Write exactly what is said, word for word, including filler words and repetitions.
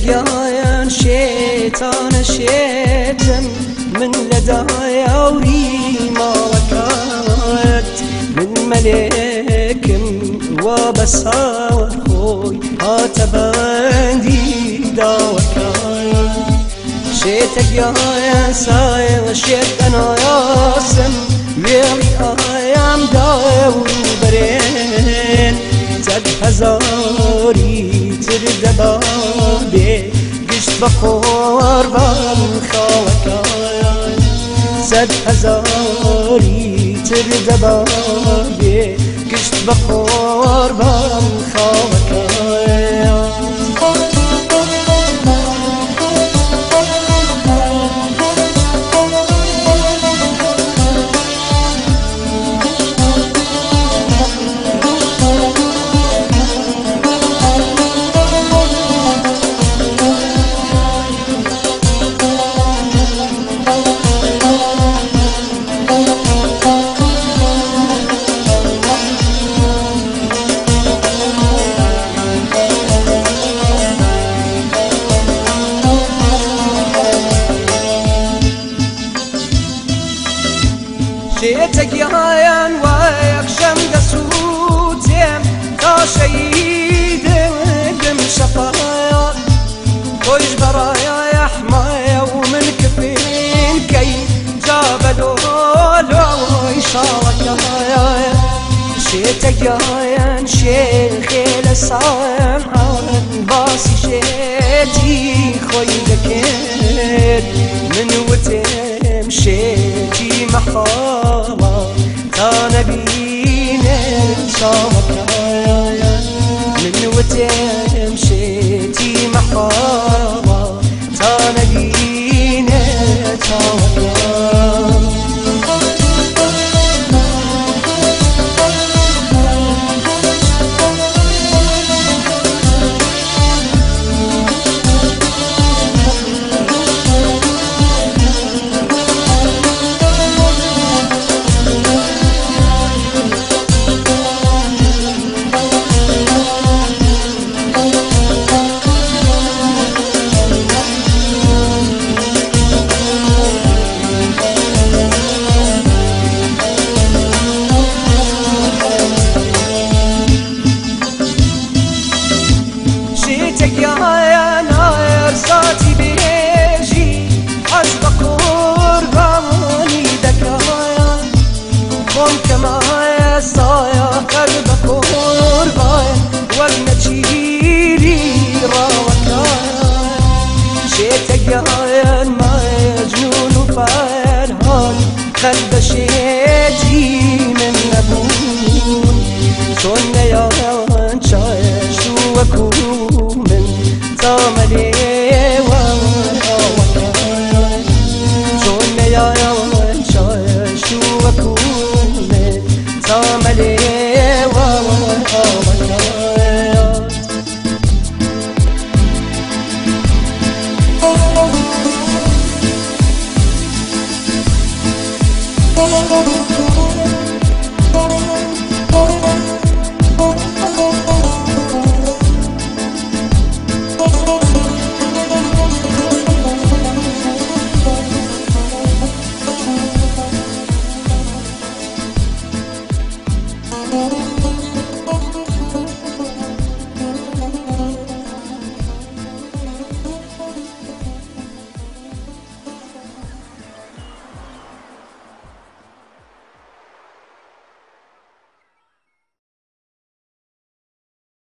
شێتەگیان شێتانە شێتن من لەدای ئەوری ماڵەکەت من مەلێکم وا بەساوە خۆی هاتە بەندی داوەکەت شێتەگیان سایە شێت بەنایاسم وێڵی ئایم داوری بەرێن سەد هەزاری تر دەبا بێ گشت بە قۆربان خاوەکان سەد هەزاری تر دەبا بێ گشت بە قۆربان خاوەکان شێتەگیان وەیەکشەم دەسووتێم تا شەیدم شەفاەت تۆیش بەڕایە حمایە و من کفینکەی جا بەلۆلۆی شاڵەکەیە شێتەگیان شێخێ لە سامان باسی شێتی خۆی دەکرد من وتێم شێتی مەخاڵە تا نەبینێ چاوەکە